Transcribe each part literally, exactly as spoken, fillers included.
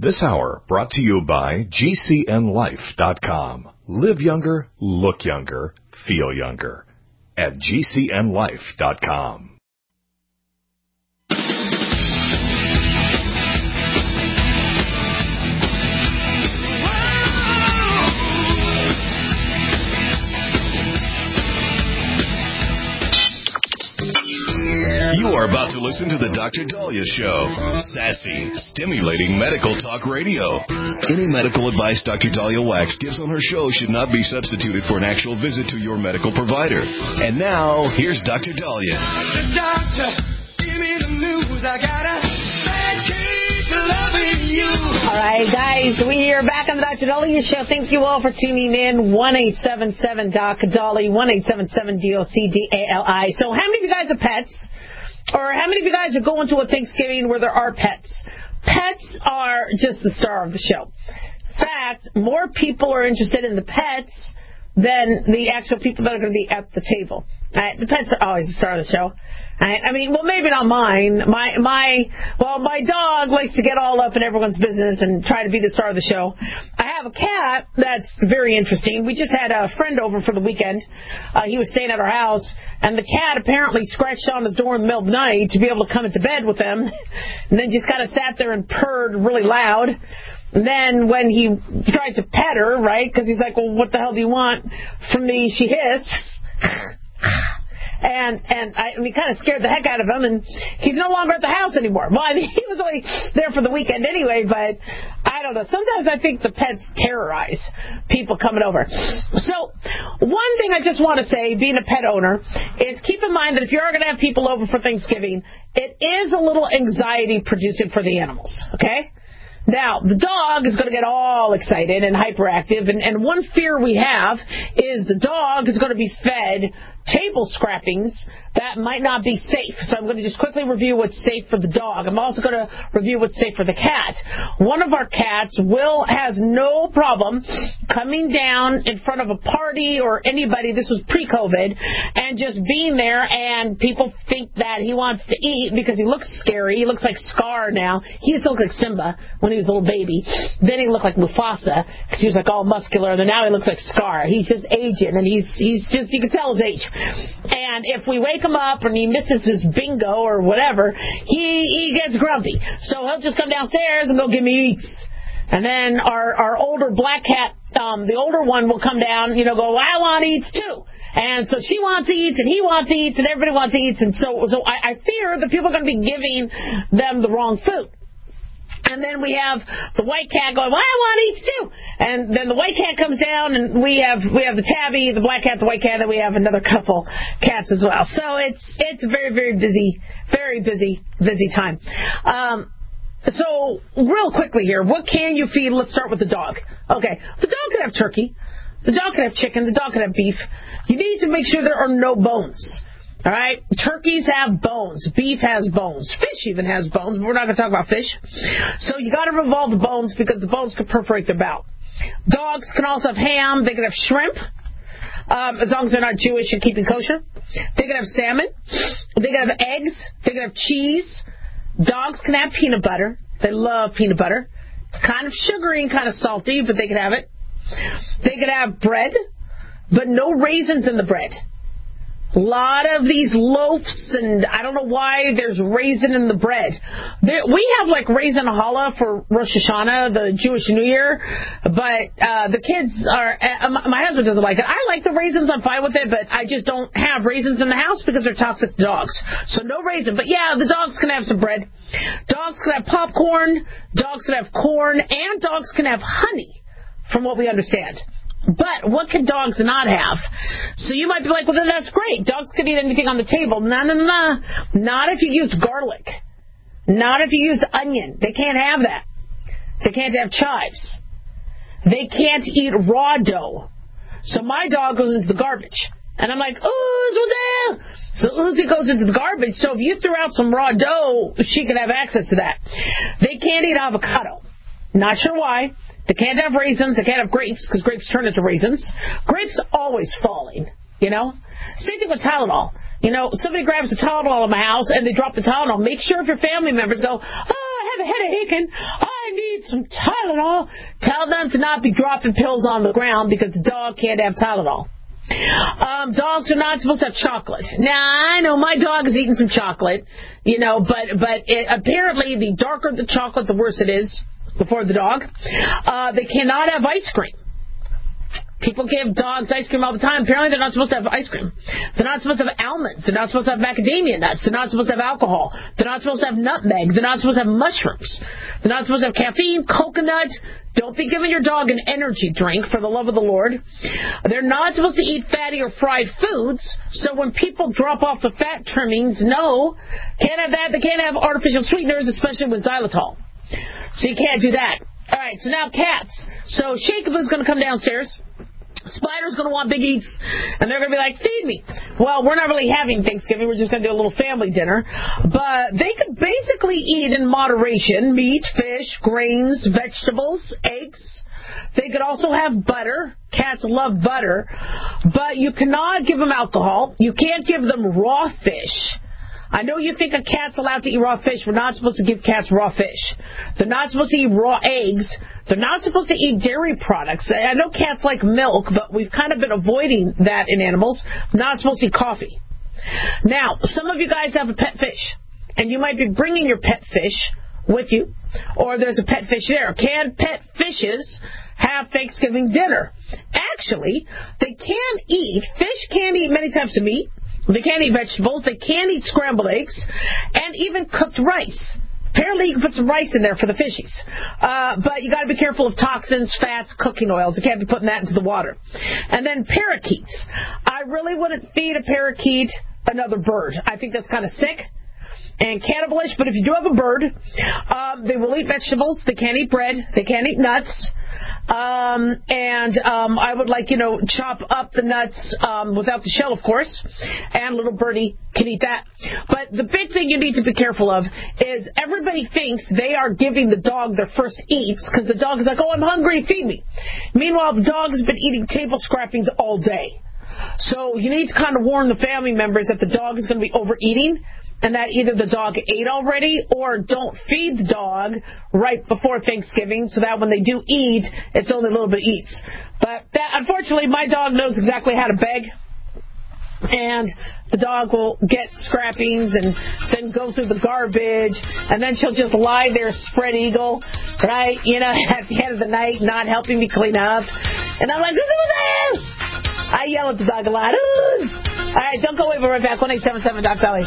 This hour brought to you by G C N life dot com. Live younger, look younger, feel younger at G C N life dot com. You are about to listen to the Doctor Daliah Show. Sassy, stimulating medical talk radio. Any medical advice Doctor Daliah Wax gives on her show should not be substituted for an actual visit to your medical provider. And now, here's Doctor Daliah. Doctor, give me the news. I gotta keep loving you. All right, guys, we are back on the Doctor Daliah Show. Thank you all for tuning in. one eight seven seven doc Dali, one eight seven seven D O C D A L I. So how many of you guys are pets? Or how many of you guys are going to a Thanksgiving where there are pets? Pets are just the star of the show. In fact, more people are interested in the pets than the actual people that are going to be at the table. Uh, the pets are always the star of the show. I, I mean, well, maybe not mine. My, my, well, my dog likes to get all up in everyone's business and try to be the star of the show. I have a cat that's very interesting. We just had a friend over for the weekend. Uh, he was staying at our house, and the cat apparently scratched on his door in the middle of the night to be able to come into bed with them, and then just kind of sat there and purred really loud. And then when he tried to pet her, right, because he's like, well, what the hell do you want from me? She hissed. And and I, I mean, kind of scared the heck out of him, and he's no longer at the house anymore. Well, I mean, he was only there for the weekend anyway, but I don't know. Sometimes I think the pets terrorize people coming over. So one thing I just want to say, being a pet owner, is keep in mind that if you are going to have people over for Thanksgiving, it is a little anxiety-producing for the animals, okay? Now, the dog is going to get all excited and hyperactive, and, and one fear we have is the dog is going to be fed table scrappings that might not be safe. So I'm going to just quickly review what's safe for the dog. I'm also going to review what's safe for the cat. One of our cats, Will, has no problem coming down in front of a party or anybody, this was pre-COVID, and just being there, and people think that he wants to eat because he looks scary. He looks like Scar now. He used to look like Simba when he was a little baby. Then he looked like Mufasa because he was like all muscular, and then now he looks like Scar. He's just aging, and he's he's just, you can tell his age. And if we wake him up and he misses his bingo or whatever, he, he gets grumpy. So he'll just come downstairs and go give me eats. And then our, our older black cat, um, the older one will come down, you know, go, I want eats too. And so she wants eats and he wants eats and everybody wants eats. And so, so I, I fear that people are going to be giving them the wrong food. And then we have the white cat going, well, I want eats too. And then the white cat comes down, and we have we have the tabby, the black cat, the white cat, and we have another couple cats as well. So it's it's a very, very busy, very busy, busy time. Um, so real quickly here, what can you feed? Let's start with the dog. Okay, the dog can have turkey. The dog can have chicken. The dog can have beef. You need to make sure there are no bones. All right? Turkeys have bones. Beef has bones. Fish even has bones, but we're not going to talk about fish. So you got to remove the bones because the bones could perforate their bowel. Dogs can also have ham. They can have shrimp, um, as long as they're not Jewish and keeping kosher. They can have salmon. They can have eggs. They can have cheese. Dogs can have peanut butter. They love peanut butter. It's kind of sugary and kind of salty, but they can have it. They can have bread, but no raisins in the bread. A lot of these loaves, and I don't know why there's raisin in the bread. There, we have like raisin challah for Rosh Hashanah, the Jewish New Year, but uh, the kids are, uh, my husband doesn't like it. I like the raisins, I'm fine with it, but I just don't have raisins in the house because they're toxic to dogs. So no raisin. But yeah, the dogs can have some bread. Dogs can have popcorn, dogs can have corn, and dogs can have honey, from what we understand. But what can dogs not have? So you might be like, well, then that's great. Dogs can eat anything on the table. No, no, no, no. Not if you used garlic. Not if you used onion. They can't have that. They can't have chives. They can't eat raw dough. So my dog goes into the garbage. And I'm like, oh, what's that? So Uzi goes into the garbage. So if you threw out some raw dough, she could have access to that. They can't eat avocado. Not sure why. They can't have raisins. They can't have grapes because grapes turn into raisins. Grapes always falling, you know. Same thing with Tylenol. You know, somebody grabs a Tylenol in my house and they drop the Tylenol. Make sure if your family members go, oh, I I have a headache and I need some Tylenol. Tell them to not be dropping pills on the ground because the dog can't have Tylenol. Um, dogs are not supposed to have chocolate. Now, I know my dog is eating some chocolate, you know, but but it, apparently the darker the chocolate, the worse it is for the dog. Uh, they cannot have ice cream. People give dogs ice cream all the time. Apparently they're not supposed to have ice cream. They're not supposed to have almonds. They're not supposed to have macadamia nuts. They're not supposed to have alcohol. They're not supposed to have nutmeg. They're not supposed to have mushrooms. They're not supposed to have caffeine, coconut. Don't be giving your dog an energy drink, for the love of the Lord. They're not supposed to eat fatty or fried foods. So when people drop off the fat trimmings, no, can't have that. They can't have artificial sweeteners, especially with xylitol. So you can't do that. All right, so now cats. So Shakaboo's going to come downstairs. Spider's going to want big eats, and they're going to be like, feed me. Well, we're not really having Thanksgiving. We're just going to do a little family dinner. But they could basically eat in moderation meat, fish, grains, vegetables, eggs. They could also have butter. Cats love butter. But you cannot give them alcohol. You can't give them raw fish. I know you think a cat's allowed to eat raw fish. We're not supposed to give cats raw fish. They're not supposed to eat raw eggs. They're not supposed to eat dairy products. I know cats like milk, but we've kind of been avoiding that in animals. Not supposed to eat coffee. Now, some of you guys have a pet fish, and you might be bringing your pet fish with you, or there's a pet fish there. Can pet fishes have Thanksgiving dinner? Actually, they can eat. Fish can eat many types of meat. They can't eat vegetables. They can eat scrambled eggs and even cooked rice. Apparently, you can put some rice in there for the fishies. Uh, but you got to be careful of toxins, fats, cooking oils. You can't be putting that into the water. And then parakeets. I really wouldn't feed a parakeet another bird. I think that's kind of sick and cannibalish. But if you do have a bird, um, they will eat vegetables. They can't eat bread. They can't eat nuts. Um, and um, I would like, you know, chop up the nuts um, without the shell, of course. And little birdie can eat that. But the big thing you need to be careful of is everybody thinks they are giving the dog their first eats because the dog is like, oh, I'm hungry, feed me. Meanwhile, the dog has been eating table scrappings all day. So you need to kind of warn the family members that the dog is going to be overeating, and that either the dog ate already or don't feed the dog right before Thanksgiving so that when they do eat, it's only a little bit eats. But that, unfortunately, my dog knows exactly how to beg. And the dog will get scrappings and then go through the garbage, and then she'll just lie there spread eagle, right, you know, at the end of the night, not helping me clean up. And I'm like, ooh, I yell at the dog a lot. Ooh. All right, don't go away. We're right back. one eight seven seven Doc Dolly.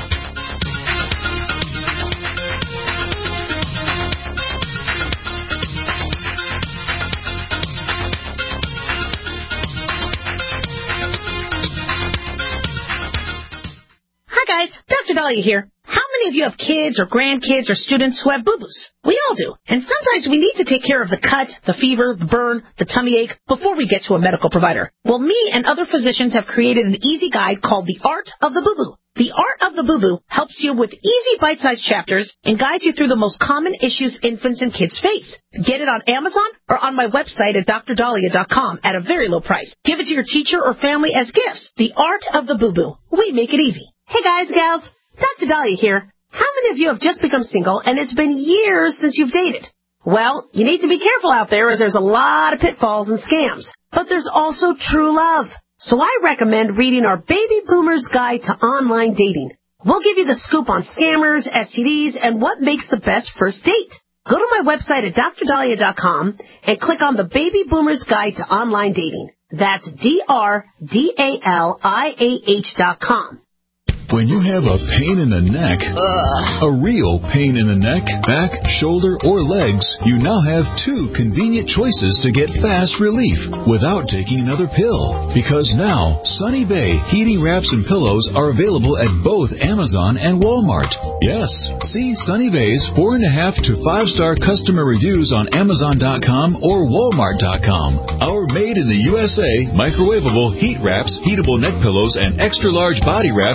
Hi guys, Doctor Dahlia here. How many of you have kids or grandkids or students who have boo-boos? We all do. And sometimes we need to take care of the cut, the fever, the burn, the tummy ache before we get to a medical provider. Well, me and other physicians have created an easy guide called The Art of the Boo-Boo. The Art of the Boo-Boo helps you with easy bite-sized chapters and guides you through the most common issues infants and kids face. Get it on Amazon or on my website at dr dahlia dot com at a very low price. Give it to your teacher or family as gifts. The Art of the Boo-Boo. We make it easy. Hey guys, gals, Doctor Dahlia here. How many of you have just become single and it's been years since you've dated? Well, you need to be careful out there as there's a lot of pitfalls and scams. But there's also true love. So I recommend reading our Baby Boomer's Guide to Online Dating. We'll give you the scoop on scammers, S T Ds, and what makes the best first date. Go to my website at dr dahlia dot com and click on the Baby Boomer's Guide to Online Dating. That's D R D A L I A H dot com. When you have a pain in the neck, uh, a real pain in the neck, back, shoulder, or legs, you now have two convenient choices to get fast relief without taking another pill. Because now, Sunny Bay heating wraps and pillows are available at both Amazon and Walmart. Yes, see Sunny Bay's four and a half to five star customer reviews on Amazon dot com or Walmart dot com. Our made in the U S A microwavable heat wraps, heatable neck pillows, and extra large body wraps are designed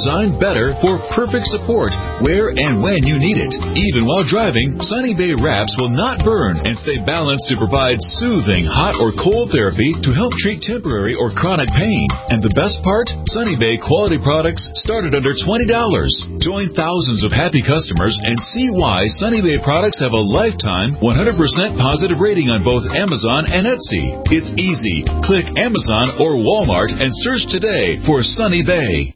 designed better for perfect support where and when you need it. Even while driving, Sunny Bay wraps will not burn and stay balanced to provide soothing hot or cold therapy to help treat temporary or chronic pain. And the best part? Sunny Bay quality products start at under twenty dollars. Join thousands of happy customers and see why Sunny Bay products have a lifetime one hundred percent positive rating on both Amazon and Etsy. It's easy. Click Amazon or Walmart and search today for Sunny Bay.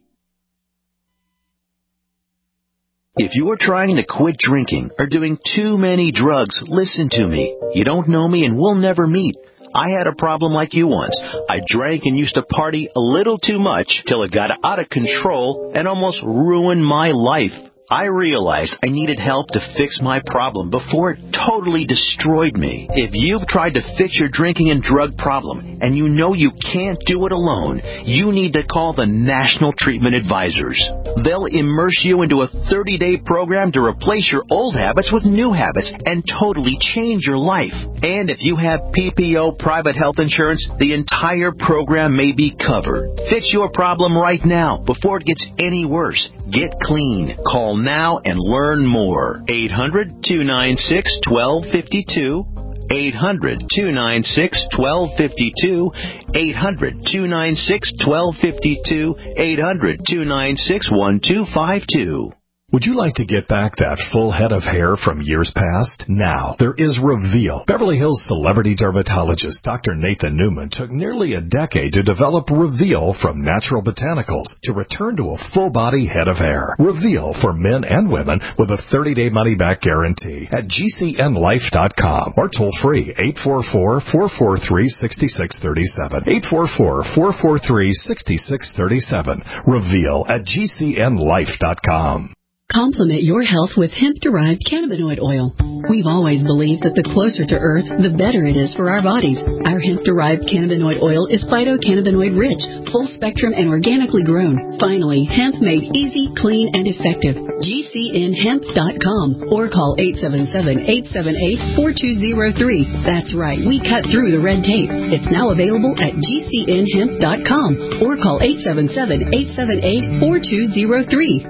If you are trying to quit drinking or doing too many drugs, listen to me. You don't know me and we'll never meet. I had a problem like you once. I drank and used to party a little too much till it got out of control and almost ruined my life. I realized I needed help to fix my problem before it totally destroyed me. If you've tried to fix your drinking and drug problem and you know you can't do it alone, you need to call the National Treatment Advisors. They'll immerse you into a thirty-day program to replace your old habits with new habits and totally change your life. And if you have P P O private health insurance, the entire program may be covered. Fix your problem right now before it gets any worse. Get clean. Call now and learn more. eight hundred, two nine six, one two five two. eight hundred, two nine six, one two five two. eight hundred, two nine six, one two five two. eight hundred, two nine six, one two five two. Would you like to get back that full head of hair from years past? Now, there is Reveal. Beverly Hills celebrity dermatologist Doctor Nathan Newman took nearly a decade to develop Reveal from natural botanicals to return to a full-body head of hair. Reveal for men and women with a thirty-day money-back guarantee at G C N life dot com or toll-free eight four four, four four three, six six three seven. eight four four, four four three, six six three seven. Reveal at G C N life dot com. Complement your health with hemp-derived cannabinoid oil. We've always believed that the closer to Earth, the better it is for our bodies. Our hemp-derived cannabinoid oil is phytocannabinoid-rich, full-spectrum, and organically grown. Finally, hemp made easy, clean, and effective. G C N hemp dot com or call eight seven seven, eight seven eight, four two zero three. That's right, we cut through the red tape. It's now available at G C N hemp dot com or call eight seven seven, eight seven eight, four two zero three.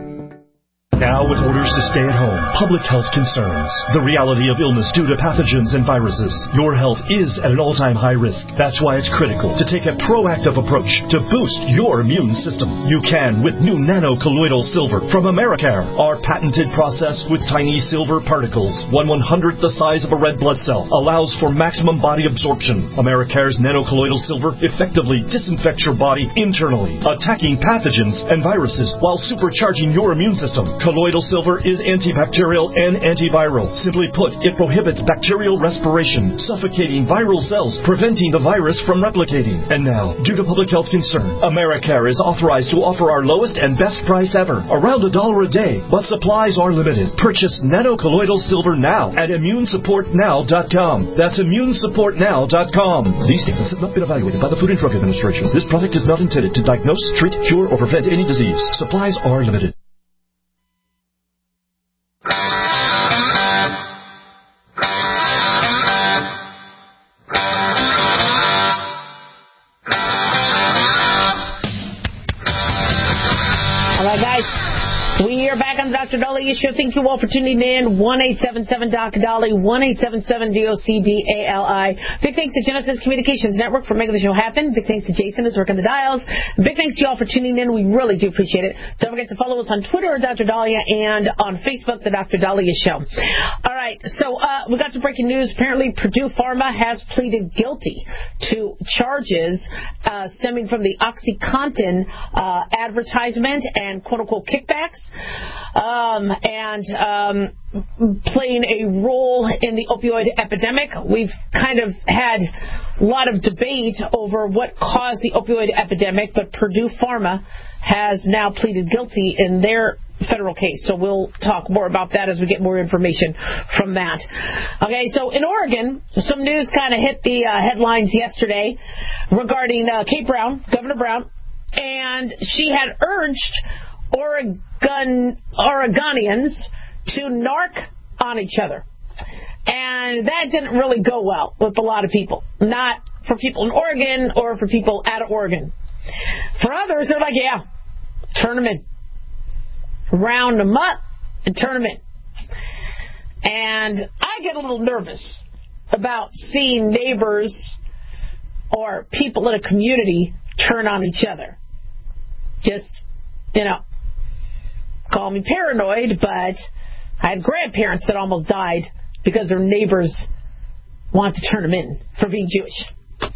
Now with orders to stay at home, public health concerns, the reality of illness due to pathogens and viruses, your health is at an all-time high risk. That's why it's critical to take a proactive approach to boost your immune system. You can with new nano-colloidal silver from Americare. Our patented process with tiny silver particles, one one-hundredth the size of a red blood cell, allows for maximum body absorption. Americare's nano-colloidal silver effectively disinfects your body internally, attacking pathogens and viruses while supercharging your immune system. Colloidal silver is antibacterial and antiviral. Simply put, it prohibits bacterial respiration, suffocating viral cells, preventing the virus from replicating. And now, due to public health concern, Americare is authorized to offer our lowest and best price ever, around a dollar a day, but supplies are limited. Purchase nano-colloidal silver now at immune support now dot com. That's immune support now dot com. These statements have not been evaluated by the Food and Drug Administration. This product is not intended to diagnose, treat, cure, or prevent any disease. Supplies are limited. We are back on the Doctor Daliah Show. Thank you all for tuning in. one eight seven seven D O C D A L I, one eight seven seven D O C D A L I. Big thanks to Genesis Communications Network for making the show happen. Big thanks to Jason who's working the dials. Big thanks to you all for tuning in. We really do appreciate it. Don't forget to follow us on Twitter, Doctor Daliah, and on Facebook, the Doctor Daliah Show. All right, so uh, we got some breaking news. Apparently, Purdue Pharma has pleaded guilty to charges uh, stemming from the OxyContin uh, advertisement and quote-unquote kickbacks. Um, and um, playing a role in the opioid epidemic. We've kind of had a lot of debate over what caused the opioid epidemic, but Purdue Pharma has now pleaded guilty in their federal case. So we'll talk more about that as we get more information from that. Okay, so in Oregon, some news kind of hit the uh, headlines yesterday regarding uh, Kate Brown, Governor Brown, and she had urged Oregon, Oregonians to narc on each other. And that didn't really go well with a lot of people. Not for people in Oregon or for people out of Oregon. For others, they're like, yeah, turn them in. round them up, and turn them in. And I get a little nervous about seeing neighbors or people in a community turn on each other. Just, you know, call me paranoid, but I had grandparents that almost died because their neighbors wanted to turn them in for being Jewish.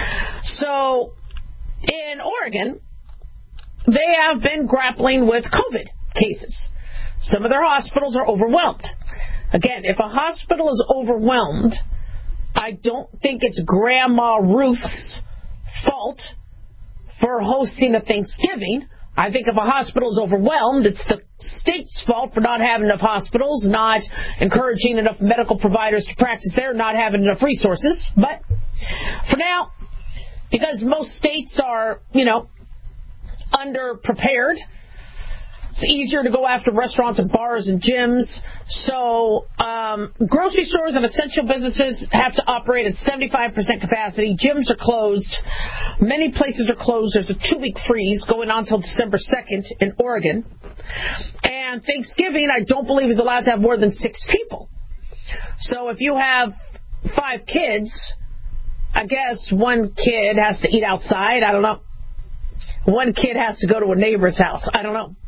So, in Oregon, they have been grappling with COVID cases. Some of their hospitals are overwhelmed. Again, if a hospital is overwhelmed, I don't think it's Grandma Ruth's fault for hosting a Thanksgiving. I think if a hospital is overwhelmed, it's the state's fault for not having enough hospitals, not encouraging enough medical providers to practice there, not having enough resources. But for now, because most states are, you know, underprepared, it's easier to go after restaurants and bars and gyms. So um, grocery stores and essential businesses have to operate at seventy-five percent capacity. Gyms are closed. Many places are closed. There's a two-week freeze going on until December second in Oregon. And Thanksgiving, I don't believe, is allowed to have more than six people. So if you have five kids, I guess one kid has to eat outside. I don't know. One kid has to go to a neighbor's house. I don't know.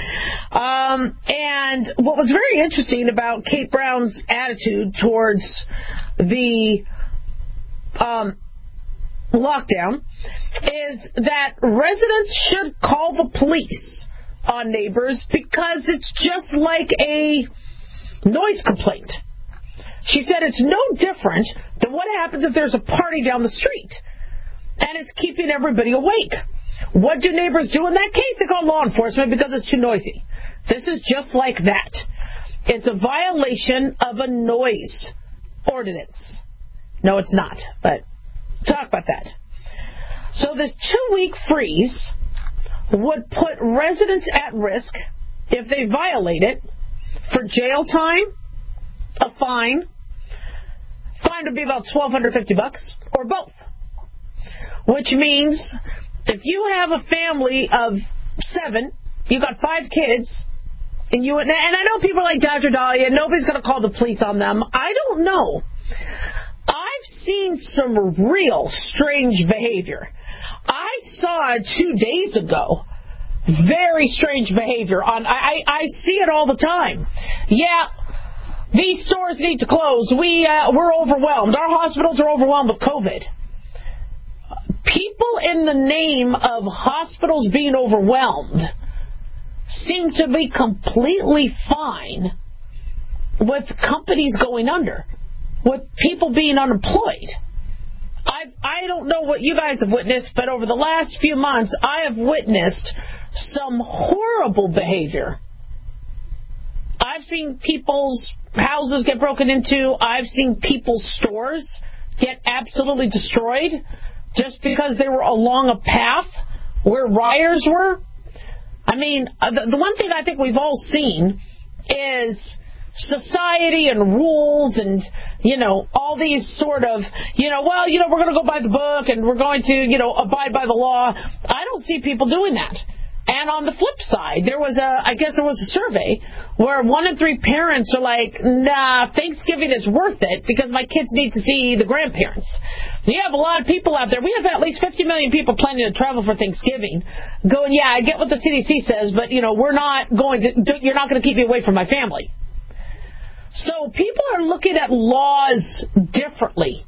Um, and what was very interesting about Kate Brown's attitude towards the um, lockdown is that residents should call the police on neighbors because it's just like a noise complaint. She said it's no different than what happens if there's a party down the street and it's keeping everybody awake. What do neighbors do in that case? They call law enforcement because it's too noisy. This is just like that. It's a violation of a noise ordinance. No, it's not, but talk about that. So this two-week freeze would put residents at risk if they violate it for jail time, a fine. Fine would be about twelve fifty bucks, or both. Which means if you have a family of seven, you got five kids, and you and I know people are like Doctor Dahlia, nobody's going to call the police on them. I don't know. I've seen some real strange behavior. I saw two days ago very strange behavior on. I, I see it all the time. Yeah, these stores need to close. We uh, we're overwhelmed. Our hospitals are overwhelmed with COVID. People in the name of hospitals being overwhelmed seem to be completely fine with companies going under, with people being unemployed. I've, I don't know what you guys have witnessed, but over the last few months, I have witnessed some horrible behavior. I've seen people's houses get broken into. I've seen people's stores get absolutely destroyed just because they were along a path where rioters were. I mean, the, the one thing I think we've all seen is society and rules and, you know, all these sort of, you know, well, you know, we're going to go by the book and we're going to, you know, abide by the law. I don't see people doing that. And on the flip side, there was a, I guess there was a survey where one in three parents are like, nah, Thanksgiving is worth it because my kids need to see the grandparents. You have a lot of people out there. We have at least fifty million people planning to travel for Thanksgiving going, yeah, I get what the C D C says, but, you know, we're not going to, you're not going to keep me away from my family. So people are looking at laws differently.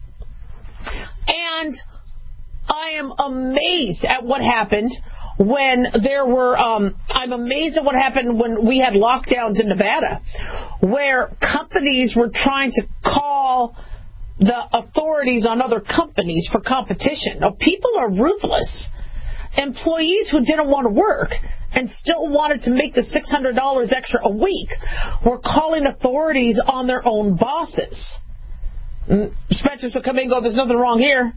And I am amazed at what happened when there were, um, I'm amazed at what happened when we had lockdowns in Nevada, where companies were trying to call the authorities on other companies for competition. Now, people are ruthless. Employees who didn't want to work and still wanted to make the six hundred dollars extra a week were calling authorities on their own bosses. Inspectors would come in and go, there's nothing wrong here.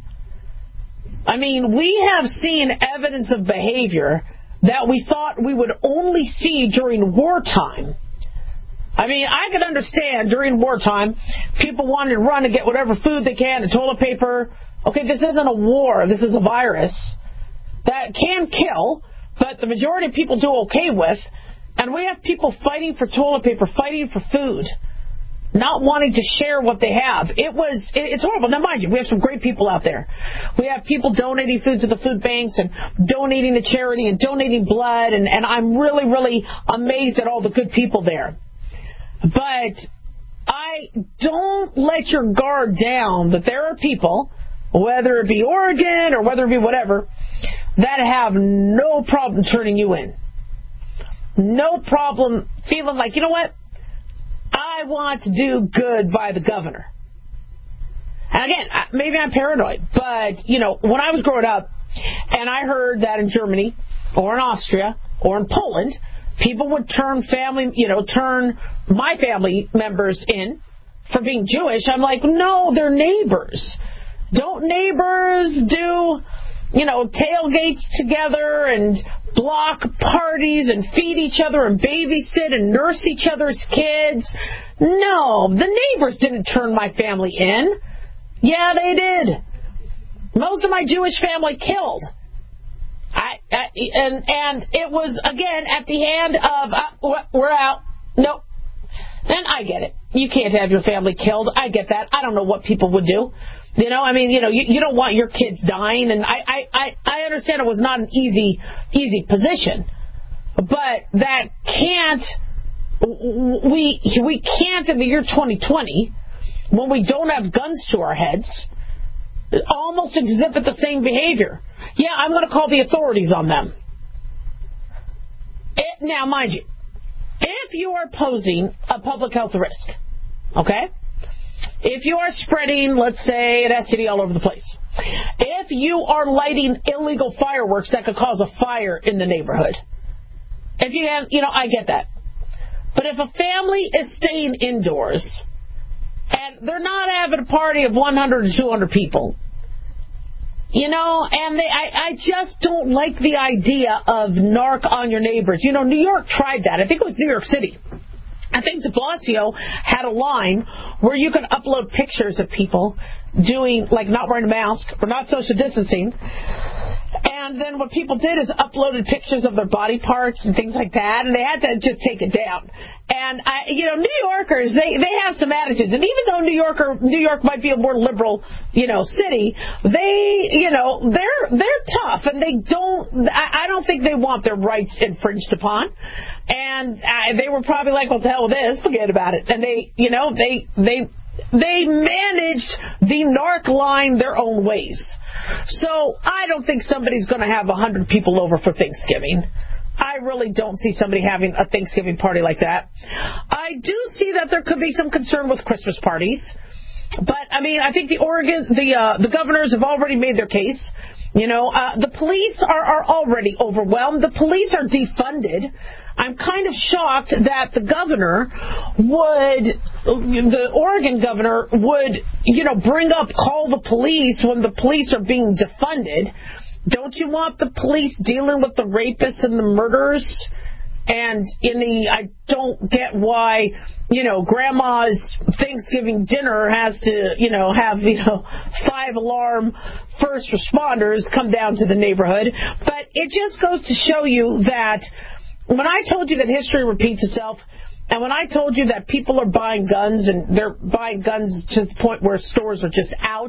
I mean, we have seen evidence of behavior that we thought we would only see during wartime. I mean, I could understand during wartime, people wanted to run and get whatever food they can and toilet paper. Okay, this isn't a war. This is a virus that can kill, but the majority of people do okay with. And we have people fighting for toilet paper, fighting for food, not wanting to share what they have. It was, it's horrible. Now, mind you, we have some great people out there. We have people donating food to the food banks and donating to charity and donating blood, and, and I'm really, really amazed at all the good people there. But I don't let your guard down that there are people, whether it be Oregon or whether it be whatever, that have no problem turning you in. No problem feeling like, you know what? I want to do good by the governor. And again, maybe I'm paranoid, but, you know, when I was growing up and I heard that in Germany or in Austria or in Poland, people would turn family, you know, turn my family members in for being Jewish, I'm like, no, they're neighbors. Don't neighbors do, you know, tailgates together and block parties and feed each other and babysit and nurse each other's kids? No, the neighbors didn't turn my family in. Yeah, they did. Most of my Jewish family killed. I, I and and it was, again, at the hand of, uh, we're out. Nope. And I get it. You can't have your family killed. I get that. I don't know what people would do. You know, I mean, you know, you, you don't want your kids dying, and I, I, I, I understand it was not an easy, easy position, but that can't, we, we can't in the year twenty twenty, when we don't have guns to our heads, almost exhibit the same behavior. Yeah, I'm going to call the authorities on them. It, now, mind you, if you are posing a public health risk, okay? If you are spreading, let's say, an S T D all over the place, if you are lighting illegal fireworks that could cause a fire in the neighborhood, if you have, you know, I get that. But if a family is staying indoors and they're not having a party of one hundred or two hundred people, you know, and they, I, I just don't like the idea of narc on your neighbors. You know, New York tried that. I think it was New York City. I think de Blasio had a line where you could upload pictures of people doing, like, not wearing a mask or not social distancing. And then what people did is uploaded pictures of their body parts and things like that, and they had to just take it down. And, I, you know, New Yorkers, they, they have some attitudes. And even though New Yorker, New York might be a more liberal, you know, city, they, you know, they're they're tough, and they don't, I, I don't think they want their rights infringed upon. And uh, they were probably like, well, to hell with this, forget about it. And they, you know, they they they managed the narc line their own ways. So I don't think somebody's going to have one hundred people over for Thanksgiving. I really don't see somebody having a Thanksgiving party like that. I do see that there could be some concern with Christmas parties. But, I mean, I think the Oregon, the uh, the governors have already made their case. You know, uh, the police are, are already overwhelmed. The police are defunded. I'm kind of shocked that the governor would, the Oregon governor would, you know, bring up, call the police when the police are being defunded. Don't you want the police dealing with the rapists and the murderers? And in the, I don't get why, you know, grandma's Thanksgiving dinner has to, you know, have, you know, five alarm first responders come down to the neighborhood. But it just goes to show you that when I told you that history repeats itself, and when I told you that people are buying guns, and they're buying guns to the point where stores are just out,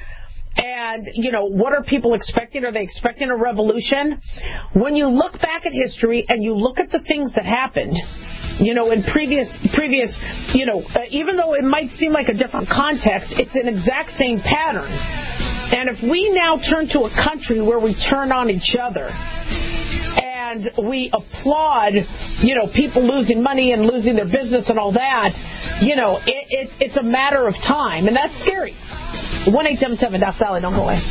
and, you know, what are people expecting? Are they expecting a revolution? When you look back at history and you look at the things that happened, you know, in previous, previous, you know, uh, even though it might seem like a different context, it's an exact same pattern. And if we now turn to a country where we turn on each other and we applaud, you know, people losing money and losing their business and all that, you know, it, it, it's a matter of time. And that's scary. one eight seven seven, Doc Sally, don't go away.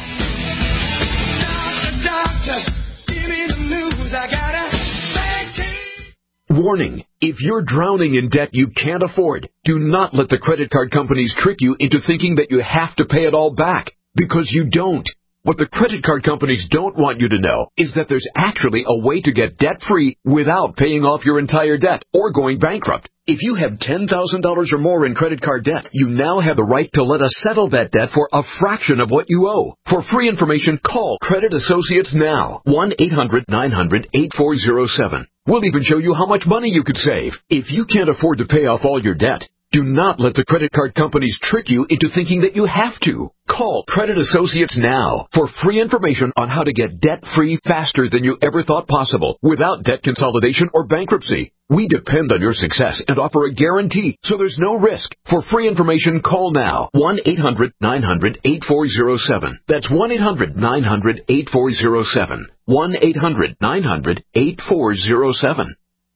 Doctor, doctor, give me the news. I gotta... Warning, if you're drowning in debt you can't afford, do not let the credit card companies trick you into thinking that you have to pay it all back, because you don't. What the credit card companies don't want you to know is that there's actually a way to get debt-free without paying off your entire debt or going bankrupt. If you have ten thousand dollars or more in credit card debt, you now have the right to let us settle that debt for a fraction of what you owe. For free information, call Credit Associates now. one eight hundred nine hundred eight four zero seven. We'll even show you how much money you could save. If you can't afford to pay off all your debt, do not let the credit card companies trick you into thinking that you have to. Call Credit Associates now for free information on how to get debt-free faster than you ever thought possible without debt consolidation or bankruptcy. We depend on your success and offer a guarantee, so there's no risk. For free information, call now. one eight hundred nine hundred eight four zero seven. That's one eight hundred nine hundred eight four zero seven. one eight hundred nine hundred eight four zero seven.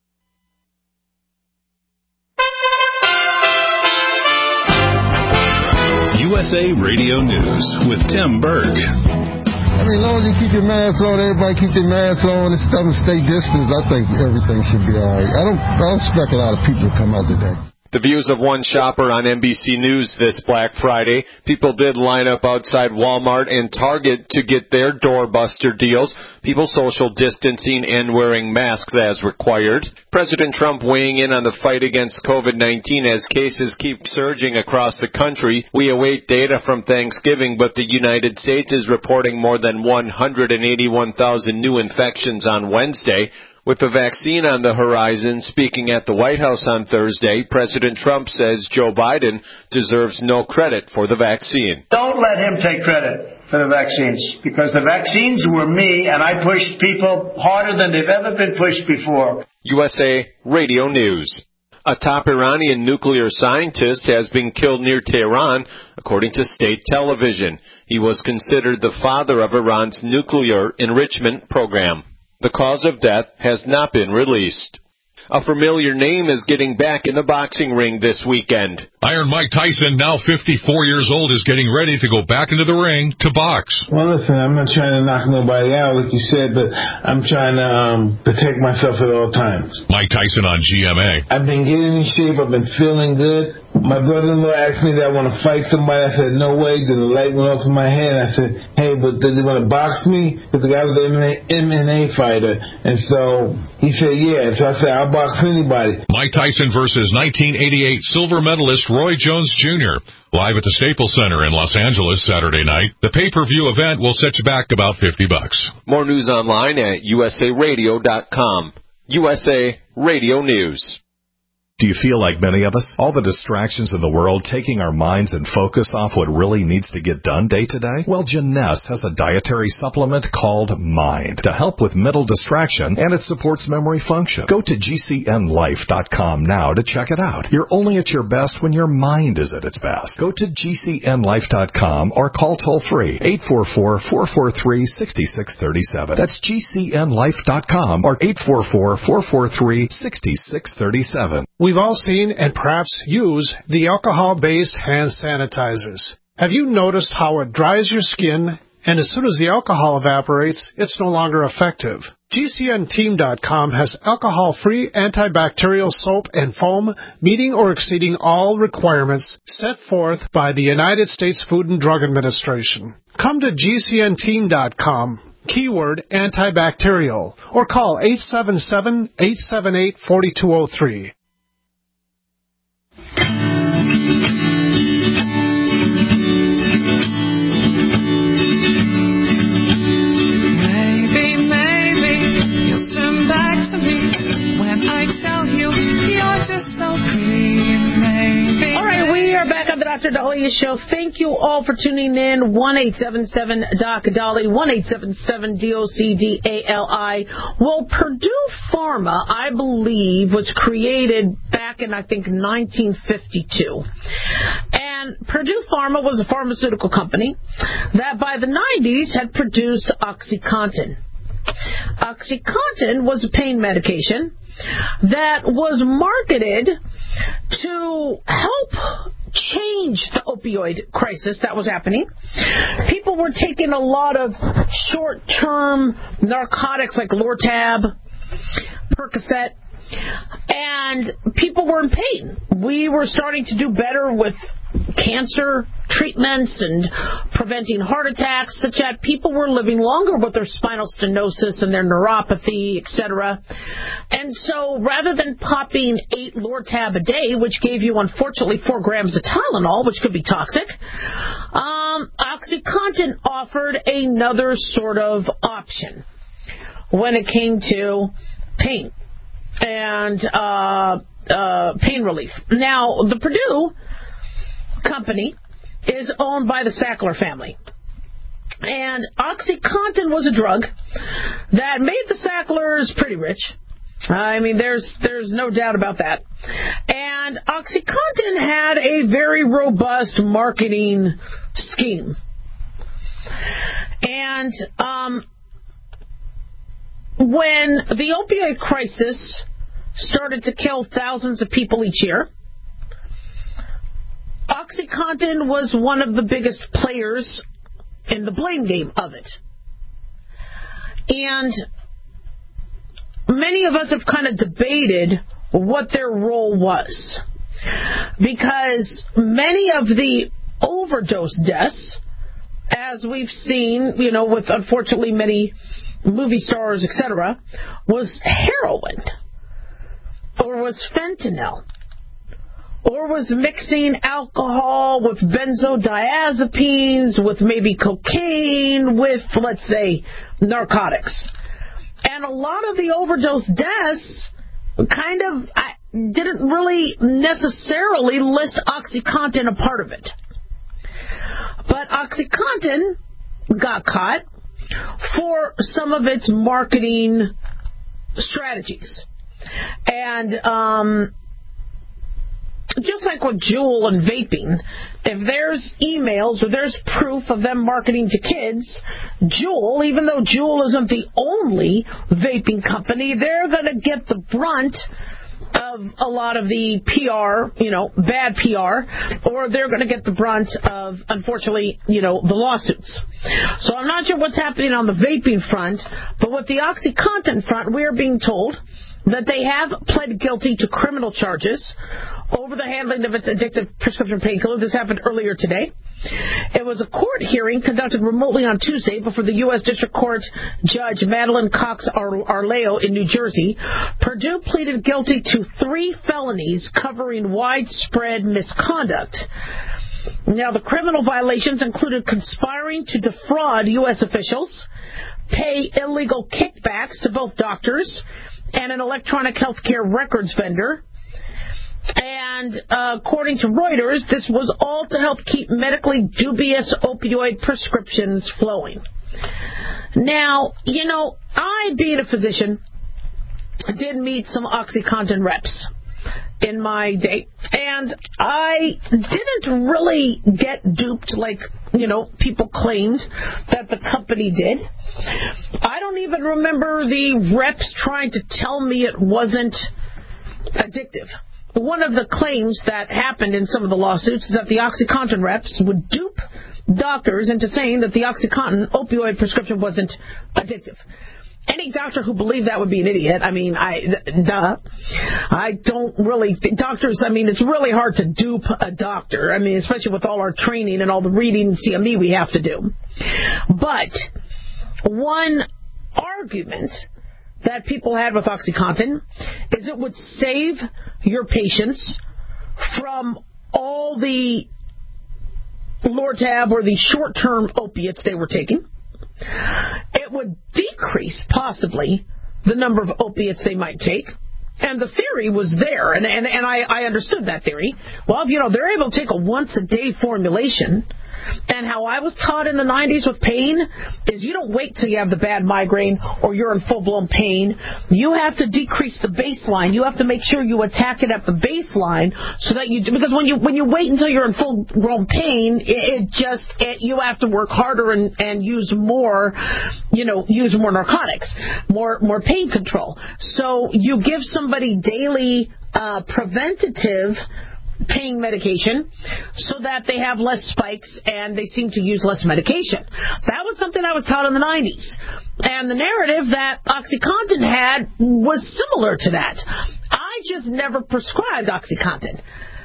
U S A Radio News with Tim Berg. I mean, as long as you keep your mask on, everybody keep their masks on and stuff and stay distant, I think everything should be all right. I don't, I don't expect a lot of people to come out today. The views of one shopper on N B C News this Black Friday. People did line up outside Walmart and Target to get their doorbuster deals. People social distancing and wearing masks as required. President Trump weighing in on the fight against COVID nineteen as cases keep surging across the country. We await data from Thanksgiving, but the United States is reporting more than one hundred eighty-one thousand new infections on Wednesday. With the vaccine on the horizon, speaking at the White House on Thursday, President Trump says Joe Biden deserves no credit for the vaccine. Don't let him take credit for the vaccines, because the vaccines were me, and I pushed people harder than they've ever been pushed before. U S A Radio News. A top Iranian nuclear scientist has been killed near Tehran, according to state television. He was considered the father of Iran's nuclear enrichment program. The cause of death has not been released. A familiar name is getting back in the boxing ring this weekend. Iron Mike Tyson, now fifty-four years old, is getting ready to go back into the ring to box. Well, listen, I'm not trying to knock nobody out, like you said, but I'm trying to um, protect myself at all times. Mike Tyson on G M A. I've been getting in shape. I've been feeling good. My brother-in-law asked me that I want to fight somebody. I said, no way. Then the light went off in my head. I said, hey, but does he want to box me? Because the guy was an M M A fighter. And so he said, yeah. So I said, I'll box anybody. Mike Tyson versus nineteen eighty-eight silver medalist Roy Jones Junior Live at the Staples Center in Los Angeles Saturday night. The pay-per-view event will set you back about fifty bucks. More news online at U S A radio dot com. U S A Radio News. Do you feel like many of us? All the distractions in the world taking our minds and focus off what really needs to get done day to day? Well, Jeunesse has a dietary supplement called Mind to help with mental distraction, and it supports memory function. Go to G C N life dot com now to check it out. You're only at your best when your mind is at its best. Go to G C N life dot com or call toll-free eight four four, four four three, six six three seven. That's G C N life dot com or eight four four, four four three, six six three seven. We've all seen and perhaps use the alcohol-based hand sanitizers. Have you noticed how it dries your skin, and as soon as the alcohol evaporates, it's no longer effective? G C N team dot com has alcohol-free antibacterial soap and foam meeting or exceeding all requirements set forth by the United States Food and Drug Administration. Come to G C N team dot com. Keyword antibacterial, or call eight seven seven, eight seven eight, four two zero three. Maybe, maybe you'll turn back to me when I tell you you're just so pretty. Maybe. All right, we are back on the Doctor Dahlia Show. Thank you all for tuning in. one eight seven seven D O C Dali, one eight seven seven D O C D A L I. Well, Purdue Pharma, I believe, was created back in, I think, nineteen fifty-two. And Purdue Pharma was a pharmaceutical company that by the nineties had produced OxyContin. OxyContin was a pain medication that was marketed to help change the opioid crisis that was happening. People were taking a lot of short-term narcotics like Lortab, Percocet, And people were in pain. We were starting to do better with cancer treatments and preventing heart attacks, such that people were living longer with their spinal stenosis and their neuropathy, et cetera. And so rather than popping eight Lortab a day, which gave you, unfortunately, four grams of Tylenol, which could be toxic, um, OxyContin offered another sort of option when it came to pain and uh, uh, pain relief. Now, the Purdue company is owned by the Sackler family. And OxyContin was a drug that made the Sacklers pretty rich. I mean, there's there's no doubt about that. And OxyContin had a very robust marketing scheme. And um, when the opioid crisis started to kill thousands of people each year, OxyContin was one of the biggest players in the blame game of it. And many of us have kind of debated what their role was, because many of the overdose deaths, as we've seen, you know, with unfortunately many movie stars, et cetera, was heroin or was fentanyl, or was mixing alcohol with benzodiazepines, with maybe cocaine, with, let's say, narcotics. And a lot of the overdose deaths kind of I, didn't really necessarily list OxyContin a part of it. But OxyContin got caught for some of its marketing strategies. And, um... just like with Juul and vaping, if there's emails or there's proof of them marketing to kids, Juul, even though Juul isn't the only vaping company, they're going to get the brunt of a lot of the P R, you know, bad P R, or they're going to get the brunt of, unfortunately, you know, the lawsuits. So I'm not sure what's happening on the vaping front, but with the OxyContin front, we are being told that they have pled guilty to criminal charges over the handling of its addictive prescription painkiller. This happened earlier today. It was a court hearing conducted remotely on Tuesday before the U S District Court Judge Madeline Cox Arleo in New Jersey. Purdue pleaded guilty to three felonies covering widespread misconduct. Now, the criminal violations included conspiring to defraud U S officials, pay illegal kickbacks to both doctors and an electronic health care records vendor. And uh, according to Reuters, this was all to help keep medically dubious opioid prescriptions flowing. Now, you know, I, being a physician, did meet some OxyContin reps in my day, and I didn't really get duped like, you know, people claimed that the company did. I don't even remember the reps trying to tell me it wasn't addictive. One of the claims that happened in some of the lawsuits is that the OxyContin reps would dupe doctors into saying that the OxyContin opioid prescription wasn't addictive. Any doctor who believed that would be an idiot. I mean, I, duh. I don't really think doctors, I mean, it's really hard to dupe a doctor. I mean, especially with all our training and all the reading and C M E we have to do. But one argument that people had with OxyContin is it would save your patients from all the Lortab or the short-term opiates they were taking. It would decrease, possibly, the number of opiates they might take. And the theory was there, and, and, and I, I understood that theory. Well, you know, they're able to take a once-a-day formulation. And how I was taught in the nineties with pain is you don't wait till you have the bad migraine or you're in full-blown pain. You have to decrease the baseline. You have to make sure you attack it at the baseline so that you, because when you when you wait until you're in full-grown pain, it, it just, it, you have to work harder and, and use more, you know, use more narcotics, more, more pain control. So you give somebody daily uh, preventative pain medication so that they have less spikes and they seem to use less medication. That was something I was taught in the nineties. And the narrative that OxyContin had was similar to that. I just never prescribed OxyContin.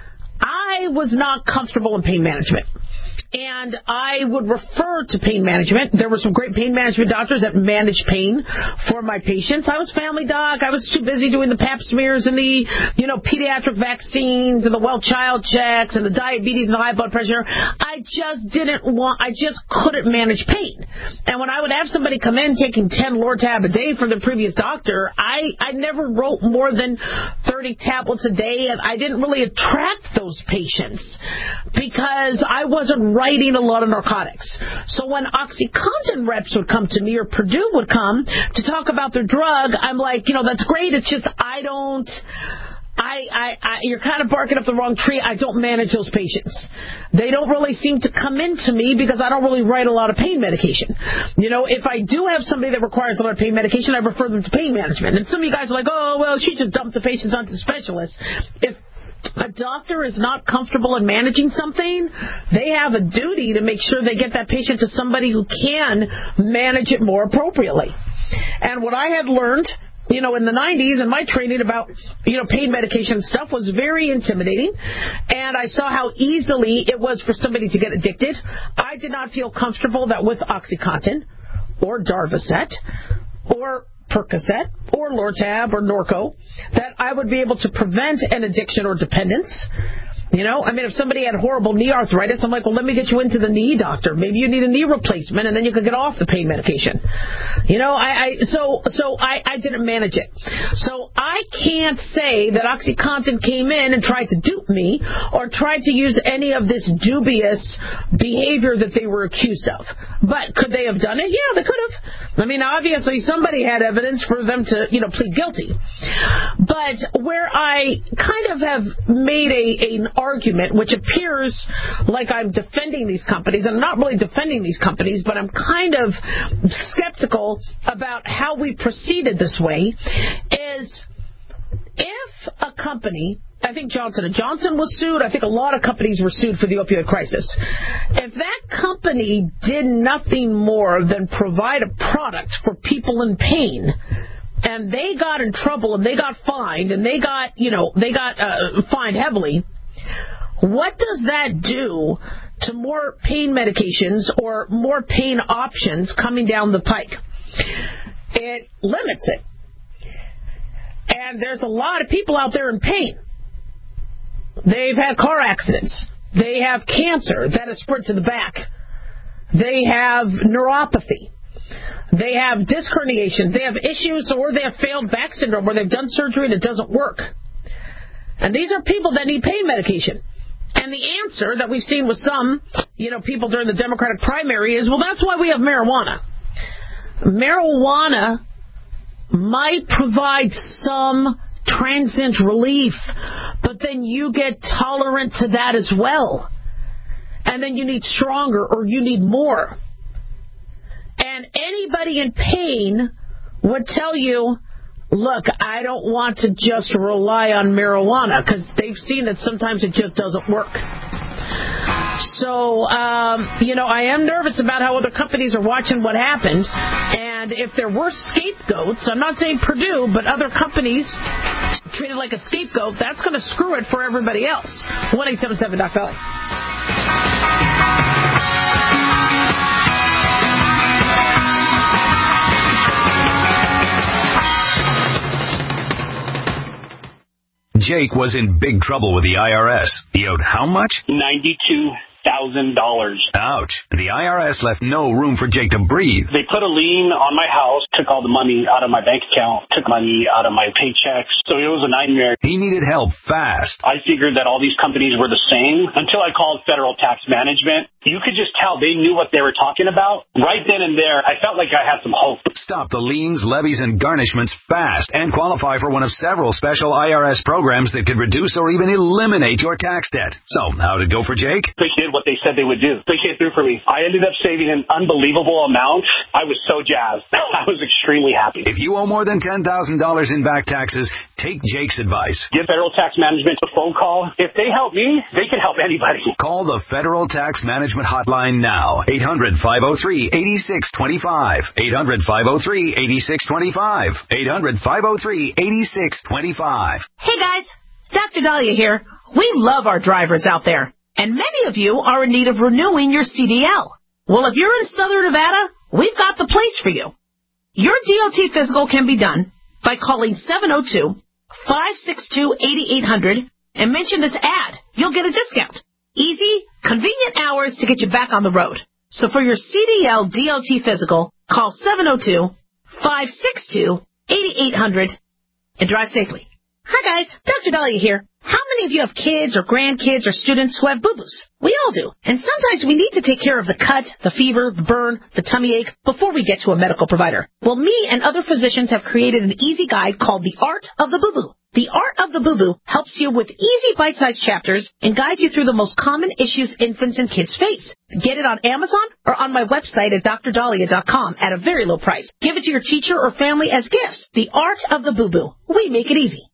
I was not comfortable in pain management. And I would refer to pain management. There were some great pain management doctors that managed pain for my patients. I was family doc. I was too busy doing the pap smears and the, you know, pediatric vaccines and the well child checks and the diabetes and the high blood pressure. I just didn't want, I just couldn't manage pain. And when I would have somebody come in taking ten Lortab a day from the previous doctor, I, I never wrote more than thirty tablets a day, and I didn't really attract those patients because I wasn't writing a lot of narcotics. So when OxyContin reps would come to me or Purdue would come to talk about their drug, I'm like, you know, that's great. It's just I don't... I, I, I, you're kind of barking up the wrong tree. I don't manage those patients. They don't really seem to come into me because I don't really write a lot of pain medication. You know, if I do have somebody that requires a lot of pain medication, I refer them to pain management. And some of you guys are like, oh, well, she just dumped the patients onto specialists. If a doctor is not comfortable in managing something, they have a duty to make sure they get that patient to somebody who can manage it more appropriately. And what I had learned, you know, in the nineties and my training about, you know, pain medication stuff was very intimidating. And I saw how easily it was for somebody to get addicted. I did not feel comfortable that with OxyContin or Darvocet or Percocet or Lortab or Norco that I would be able to prevent an addiction or dependence. You know, I mean, if somebody had horrible knee arthritis, I'm like, well, let me get you into the knee doctor. Maybe you need a knee replacement, and then you can get off the pain medication. You know, I, I so so I, I didn't manage it. So I can't say that OxyContin came in and tried to dupe me or tried to use any of this dubious behavior that they were accused of. But could they have done it? Yeah, they could have. I mean, obviously somebody had evidence for them to, you know, plead guilty. But where I kind of have made a an argument, which appears like I'm defending these companies, and I'm not really defending these companies, but I'm kind of skeptical about how we proceeded this way, is if a company, I think Johnson and Johnson was sued, I think a lot of companies were sued for the opioid crisis. If that company did nothing more than provide a product for people in pain, and they got in trouble and they got fined and they got, you know, they got uh, fined heavily, what does that do to more pain medications or more pain options coming down the pike? It limits it. And there's a lot of people out there in pain. They've had car accidents. They have cancer that has spread to the back. They have neuropathy. They have disc herniation. They have issues, or they have failed back syndrome where they've done surgery and it doesn't work. And these are people that need pain medication. And the answer that we've seen with some, you know, people during the Democratic primary is, well, that's why we have marijuana. Marijuana might provide some transient relief, but then you get tolerant to that as well. And then you need stronger or you need more. And anybody in pain would tell you, look, I don't want to just rely on marijuana, because they've seen that sometimes it just doesn't work. So, um, you know, I am nervous about how other companies are watching what happened. And if there were scapegoats, I'm not saying Purdue, but other companies treated like a scapegoat, that's going to screw it for everybody else. one eight seven seven Doc Valley. Jake was in big trouble with the I R S. He owed how much? ninety-two thousand dollars. Ouch. The I R S left no room for Jake to breathe. They put a lien on my house, took all the money out of my bank account, took money out of my paychecks. So it was a nightmare. He needed help fast. I figured that all these companies were the same until I called Federal Tax Management. You could just tell they knew what they were talking about. Right then and there, I felt like I had some hope. Stop the liens, levies, and garnishments fast and qualify for one of several special I R S programs that could reduce or even eliminate your tax debt. So, how'd it go for Jake? They did what they said they would do. They came through for me. I ended up saving an unbelievable amount. I was so jazzed. I was extremely happy. If you owe more than ten thousand dollars in back taxes, take Jake's advice. Give Federal Tax Management a phone call. If they help me, they can help anybody. Call the Federal Tax Management Hotline now. eight hundred, five oh three, eight six two five. eight hundred, five oh three, eight six two five. eight hundred, five oh three, eight six two five. Hey guys, Doctor Dahlia here. We love our drivers out there, and many of you are in need of renewing your C D L. Well, if you're in Southern Nevada, we've got the place for you. Your D O T physical can be done by calling seven oh two, five six two, eight eight hundred and mention this ad. You'll get a discount. Easy, convenient hours to get you back on the road. So for your C D L D O T physical, call seven oh two, five six two, eight eight hundred and drive safely. Hi guys, Doctor Dahlia here. How many of you have kids or grandkids or students who have boo-boos? We all do. And sometimes we need to take care of the cut, the fever, the burn, the tummy ache before we get to a medical provider. Well, me and other physicians have created an easy guide called The Art of the Boo-Boo. The Art of the Boo-Boo helps you with easy bite-sized chapters and guides you through the most common issues infants and kids face. Get it on Amazon or on my website at d r dahlia dot com at a very low price. Give it to your teacher or family as gifts. The Art of the Boo-Boo. We make it easy.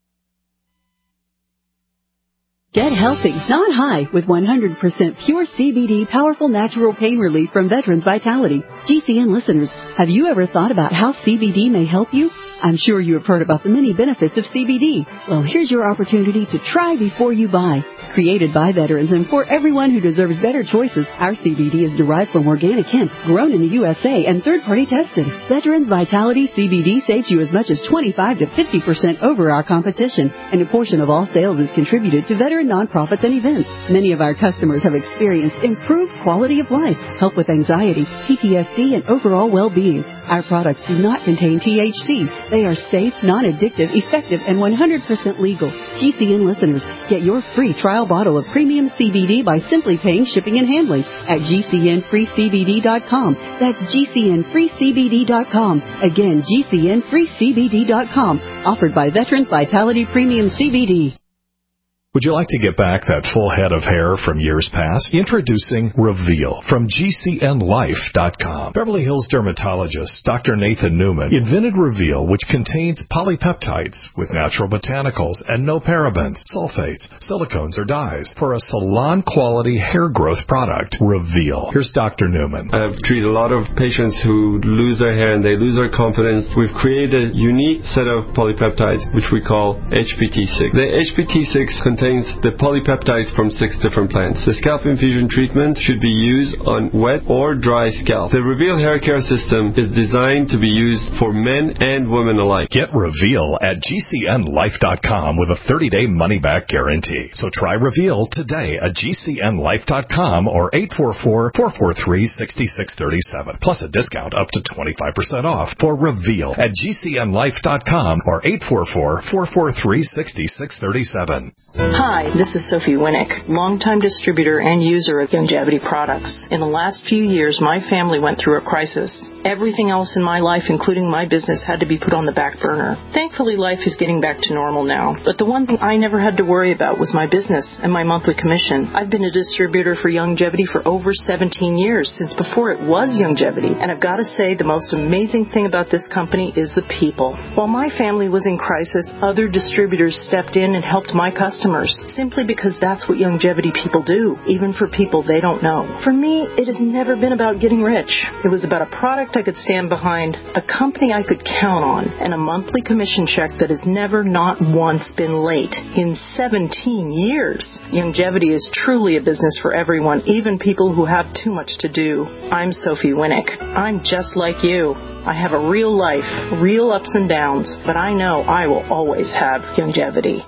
Get healthy, not high, with one hundred percent pure C B D powerful natural pain relief from Veterans Vitality. G C N listeners, have you ever thought about how C B D may help you? I'm sure you have heard about the many benefits of C B D. Well, here's your opportunity to try before you buy. Created by veterans and for everyone who deserves better choices, our C B D is derived from organic hemp, grown in the U S A and third-party tested. Veterans Vitality C B D saves you as much as twenty-five to fifty percent over our competition, and a portion of all sales is contributed to veteran nonprofits and events. Many of our customers have experienced improved quality of life, help with anxiety, P T S D, and overall well-being. Our products do not contain T H C. They are safe, non-addictive, effective, and one hundred percent legal. G C N listeners, get your free trial bottle of premium C B D by simply paying shipping and handling at G C N free C B D dot com. That's G C N free C B D dot com. Again, G C N free C B D dot com. Offered by Veterans Vitality Premium C B D. Would you like to get back that full head of hair from years past? Introducing Reveal from G C N life dot com. Beverly Hills dermatologist Doctor Nathan Newman invented Reveal, which contains polypeptides with natural botanicals and no parabens, sulfates, silicones, or dyes for a salon-quality hair growth product. Reveal. Here's Doctor Newman. I've treated a lot of patients who lose their hair and they lose their confidence. We've created a unique set of polypeptides, which we call H P T six. The H P T six contains contains the polypeptides from six different plants. The scalp infusion treatment should be used on wet or dry scalp. The Reveal hair care system is designed to be used for men and women alike. Get Reveal at G C N life dot com with a thirty-day money-back guarantee. So try Reveal today at G C N life dot com or eight four four, four four three, six six three seven. Plus a discount up to twenty-five percent off for Reveal at G C N life dot com or eight four four, four four three, six six three seven. Hi, this is Sophie Winnick, longtime distributor and user of Youngevity products. In the last few years, my family went through a crisis. Everything else in my life, including my business, had to be put on the back burner. Thankfully, life is getting back to normal now. But the one thing I never had to worry about was my business and my monthly commission. I've been a distributor for Youngevity for over seventeen years, since before it was Youngevity. And I've got to say, the most amazing thing about this company is the people. While my family was in crisis, other distributors stepped in and helped my customers, simply because that's what Youngevity people do, even for people they don't know. For me, it has never been about getting rich. It was about a product I could stand behind, a company I could count on, and a monthly commission check that has never not once been late in seventeen years. Youngevity is truly a business for everyone, even people who have too much to do. I'm Sophie Winnick. I'm just like you. I have a real life, real ups and downs, but I know I will always have Youngevity.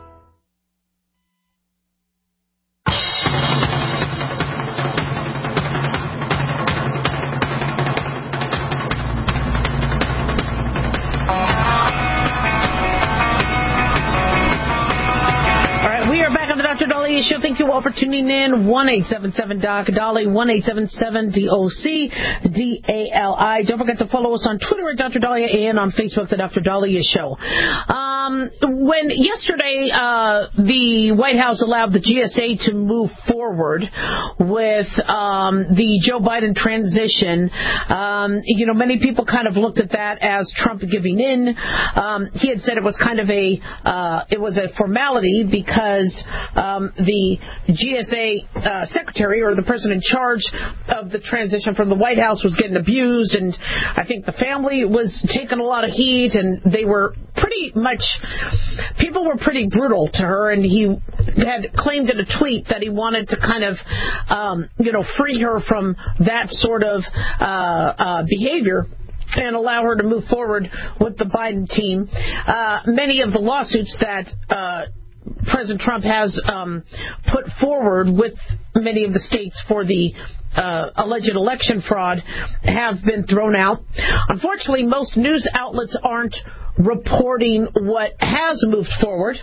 Show. Thank you all all for tuning in. one eight seven seven D O C D A L I, one eight seven seven D O C D A L I. Don't forget to follow us on Twitter at Doctor Dahlia and on Facebook, The Doctor Dahlia Show. Um, when yesterday uh, the White House allowed the G S A to move forward with um, the Joe Biden transition, um, you know, many people kind of looked at that as Trump giving in. Um, he had said it was kind of a uh, it was a formality because um, the G S A uh, secretary or the person in charge of the transition from the White House was getting abused, and I think the family was taking a lot of heat, and they were pretty much, people were pretty brutal to her, and he had claimed in a tweet that he wanted to kind of, um, you know, free her from that sort of uh, uh, behavior and allow her to move forward with the Biden team. Uh, many of the lawsuits that uh, President Trump has um, put forward with many of the states for the uh, alleged election fraud have been thrown out. Unfortunately, most news outlets aren't reporting what has moved forward.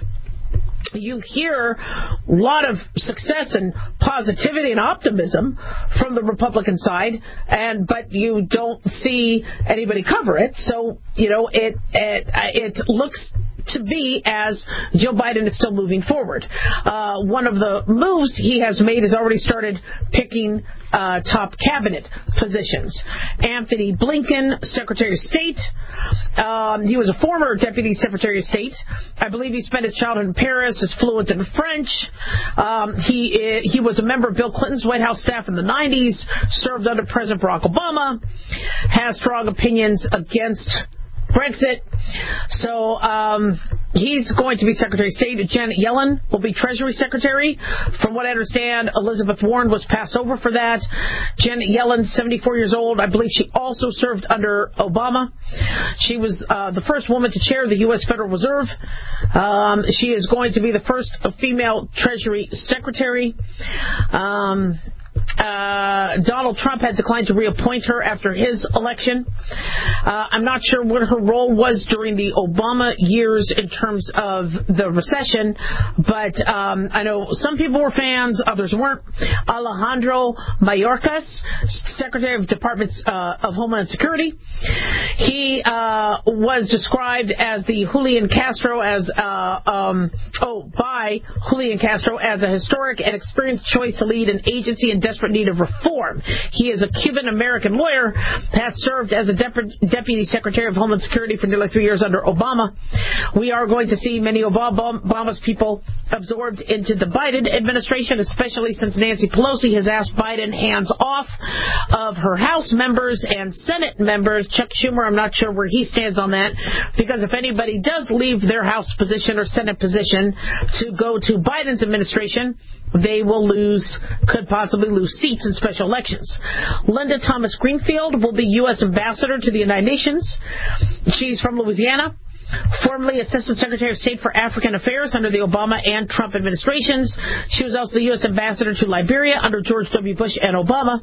You hear a lot of success and positivity and optimism from the Republican side, and but you don't see anybody cover it. So, you know, it it, it looks to be as Joe Biden is still moving forward. Uh, one of the moves he has made has already started picking uh, top cabinet positions. Anthony Blinken, Secretary of State. Um, he was a former Deputy Secretary of State. I believe he spent his childhood in Paris, is fluent in French. Um, he he was a member of Bill Clinton's White House staff in the nineties, served under President Barack Obama, has strong opinions against Brexit. So um, he's going to be Secretary of State. Janet Yellen will be Treasury Secretary. From what I understand, Elizabeth Warren was passed over for that. Janet Yellen, seventy-four years old. I believe she also served under Obama. She was uh, the first woman to chair the U S Federal Reserve. Um, she is going to be the first female Treasury Secretary. Um Uh, Donald Trump had declined to reappoint her after his election. Uh, I'm not sure what her role was during the Obama years in terms of the recession, but um, I know some people were fans, others weren't. Alejandro Mayorkas, Secretary of Department uh, of Homeland Security. He uh, was described as the Julian Castro as uh, um, oh by Julian Castro as a historic and experienced choice to lead an agency in desperate need of reform. He is a Cuban-American lawyer, has served as a Dep- Deputy Secretary of Homeland Security for nearly three years under Obama. We are going to see many of Obama's people absorbed into the Biden administration, especially since Nancy Pelosi has asked Biden hands off of her House members and Senate members. Chuck Schumer, I'm not sure where he stands on that, because if anybody does leave their House position or Senate position to go to Biden's administration, they will lose, could possibly lose seats in special elections. Linda Thomas Greenfield will be U S Ambassador to the United Nations. She's from Louisiana. Formerly Assistant Secretary of State for African Affairs under the Obama and Trump administrations. She was also the U S Ambassador to Liberia under George W. Bush and Obama.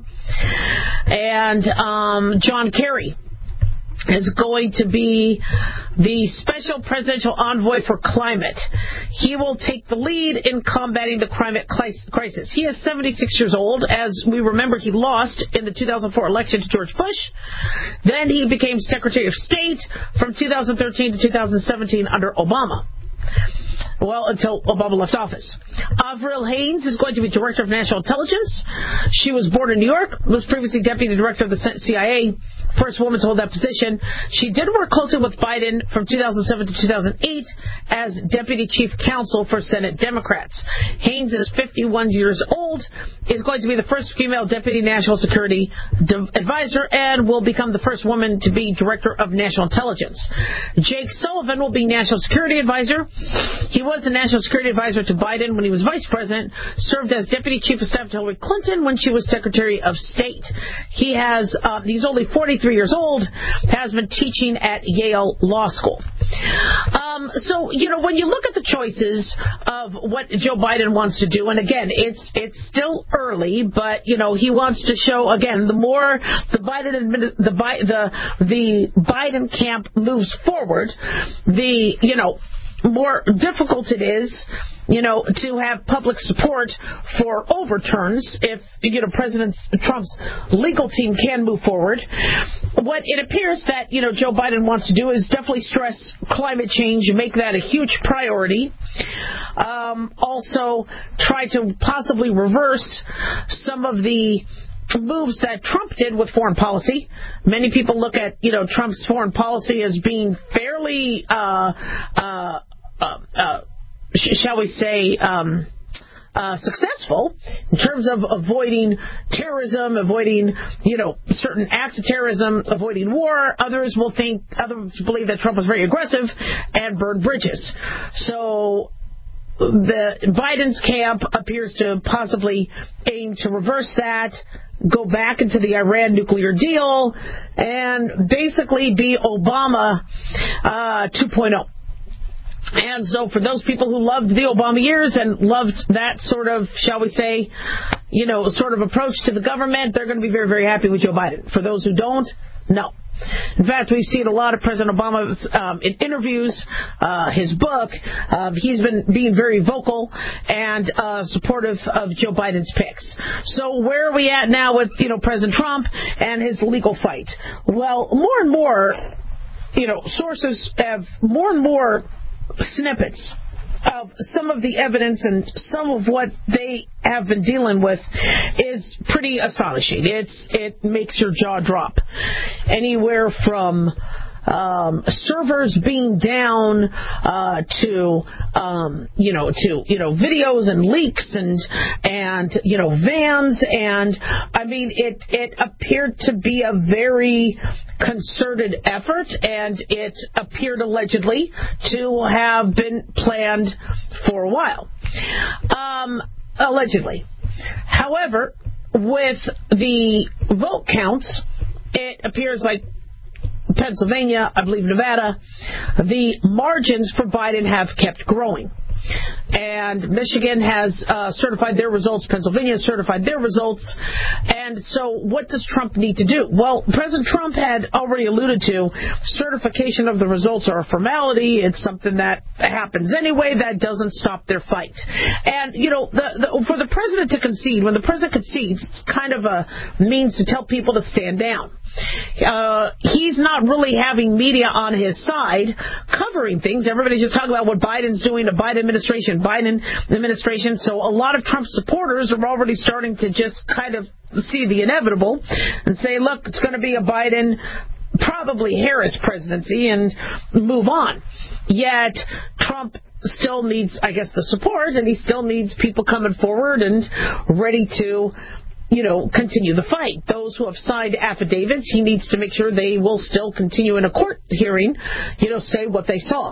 And um, John Kerry is going to be the Special Presidential Envoy for Climate. He will take the lead in combating the climate crisis. He is seventy-six years old. As we remember, he lost in the two thousand four election to George Bush. Then he became Secretary of State from two thousand thirteen to two thousand seventeen under Obama. Well, until Obama left office. Avril Haines is going to be Director of National Intelligence. She was born in New York, was previously Deputy Director of the C I A, first woman to hold that position. She did work closely with Biden from two thousand seven to two thousand eight as Deputy Chief Counsel for Senate Democrats. Haines is fifty-one years old, is going to be the first female Deputy National Security Advisor, and will become the first woman to be Director of National Intelligence. Jake Sullivan will be National Security Advisor. He was the National Security Advisor to Biden when he was Vice President, served as Deputy Chief of Staff to Hillary Clinton when she was Secretary of State. He has, uh, he's only forty-three years old, has been teaching at Yale Law School. Um, so, you know, when you look at the choices of what Joe Biden wants to do, and again, it's it's still early, but, you know, he wants to show, again, the more the Biden the the the Biden camp moves forward, the, you know, more difficult it is, you know, to have public support for overturns if, you know, President Trump's legal team can move forward. What it appears that, you know, Joe Biden wants to do is definitely stress climate change and make that a huge priority. Um, also try to possibly reverse some of the moves that Trump did with foreign policy. Many people look at, you know, Trump's foreign policy as being fairly, uh, uh, uh, uh sh- shall we say, um, uh, successful in terms of avoiding terrorism, avoiding, you know, certain acts of terrorism, avoiding war. Others will think, others believe that Trump was very aggressive and burned bridges. So the Biden's camp appears to possibly aim to reverse that, go back into the Iran nuclear deal, and basically be Obama uh, two point oh. And so for those people who loved the Obama years and loved that sort of, shall we say, you know, sort of approach to the government, they're going to be very, very happy with Joe Biden. For those who don't, no. In fact, we've seen a lot of President Obama's um, in interviews, uh, his book. Uh, he's been being very vocal and uh, supportive of Joe Biden's picks. So where are we at now with, you know, President Trump and his legal fight? Well, more and more, you know, sources have more and more snippets of some of the evidence, and some of what they have been dealing with is pretty astonishing. It's it makes your jaw drop. Anywhere from um, servers being down uh, to um, you know to you know videos and leaks and and you know vans, and I mean it it appeared to be a very concerted effort, and it appeared allegedly to have been planned for a while. Um, allegedly. However, with the vote counts, it appears like Pennsylvania, I believe Nevada, the margins for Biden have kept growing. And Michigan has uh, certified their results. Pennsylvania has certified their results. And so what does Trump need to do? Well, President Trump had already alluded to certification of the results are a formality. It's something that happens anyway. That doesn't stop their fight. And, you know, the, the, for the president to concede, when the president concedes, it's kind of a means to tell people to stand down. Uh, he's not really having media on his side covering things. Everybody's just talking about what Biden's doing, the Biden administration, Biden administration. So a lot of Trump supporters are already starting to just kind of see the inevitable and say, look, it's going to be a Biden, probably Harris presidency, and move on. Yet Trump still needs, I guess, the support, and he still needs people coming forward and ready to, you know, continue the fight. Those who have signed affidavits, he needs to make sure they will still continue in a court hearing, you know, say what they saw.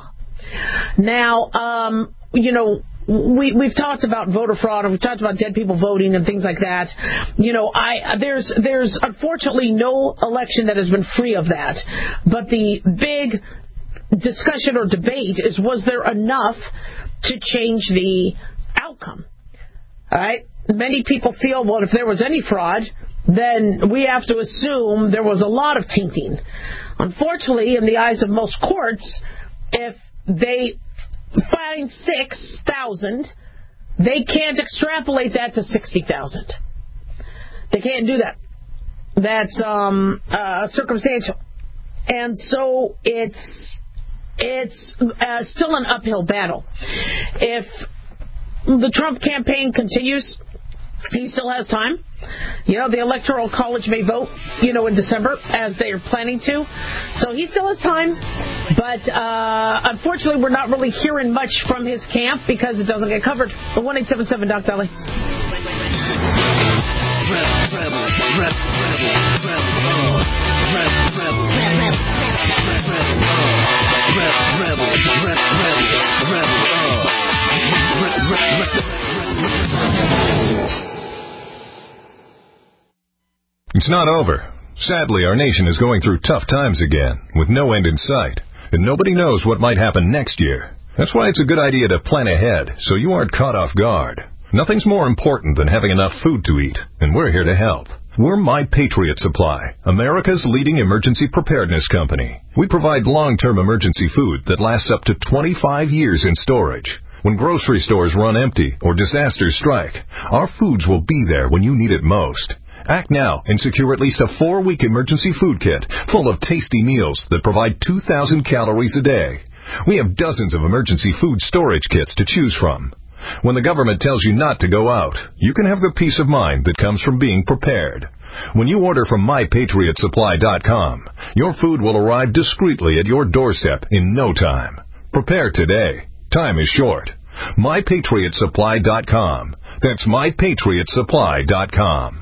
Now, um, you know, we, we've talked about voter fraud, and we've talked about dead people voting and things like that. You know, I there's there's unfortunately no election that has been free of that. But the big discussion or debate is, was there enough to change the outcome? All right? Many people feel, well, if there was any fraud, then we have to assume there was a lot of tainting. Unfortunately, in the eyes of most courts, if they find six thousand, they can't extrapolate that to sixty thousand. They can't do that. That's um, uh, circumstantial. And so it's it's uh, still an uphill battle. If the Trump campaign continues, he still has time. You know, the Electoral College may vote, you know, in December, as they are planning to. So he still has time. But uh, unfortunately, we're not really hearing much from his camp because it doesn't get covered. The one eight seven seven Doc Dolly. It's not over. Sadly, our nation is going through tough times again, with no end in sight, and nobody knows what might happen next year. That's why it's a good idea to plan ahead, so you aren't caught off guard. Nothing's more important than having enough food to eat, and we're here to help. We're My Patriot Supply, America's leading emergency preparedness company. We provide long-term emergency food that lasts up to twenty-five years in storage. When grocery stores run empty or disasters strike, our foods will be there when you need it most. Act now and secure at least a four-week emergency food kit full of tasty meals that provide two thousand calories a day. We have dozens of emergency food storage kits to choose from. When the government tells you not to go out, you can have the peace of mind that comes from being prepared. When you order from my patriot supply dot com, your food will arrive discreetly at your doorstep in no time. Prepare today. Time is short. my patriot supply dot com. That's my patriot supply dot com.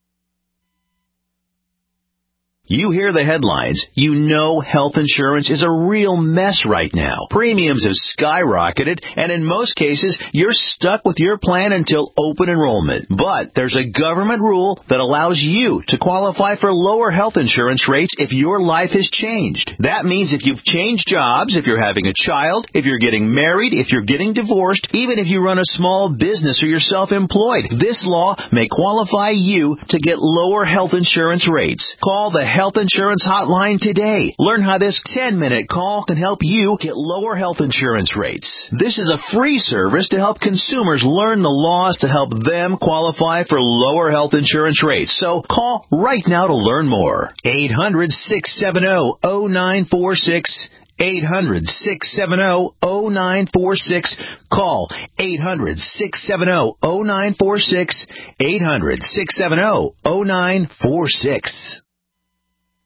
You hear the headlines. You know health insurance is a real mess right now. Premiums have skyrocketed, and in most cases, you're stuck with your plan until open enrollment. But there's a government rule that allows you to qualify for lower health insurance rates if your life has changed. That means if you've changed jobs, if you're having a child, if you're getting married, if you're getting divorced, even if you run a small business or you're self-employed, this law may qualify you to get lower health insurance rates. Call the Health Insurance Hotline today. Learn how this ten-minute call can help you get lower health insurance rates. This is a free service to help consumers learn the laws to help them qualify for lower health insurance rates. So call right now to learn more. eight hundred, six seven zero, zero nine four six. eight hundred, six seven zero, zero nine four six. Call eight hundred, six seven zero, zero nine four six. eight hundred, six seven zero, zero nine four six.